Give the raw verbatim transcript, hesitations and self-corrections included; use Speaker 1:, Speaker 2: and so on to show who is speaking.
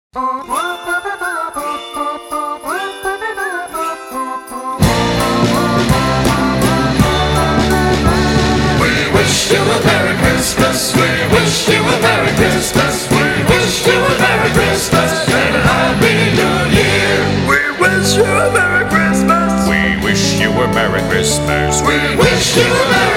Speaker 1: wish you a Merry Christmas. We wish you a Merry Christmas. We wish you a Merry Christmas and a Happy New Year.
Speaker 2: We wish you a Merry Christmas.
Speaker 3: We wish you a Merry Christmas.
Speaker 1: We wish you a Merry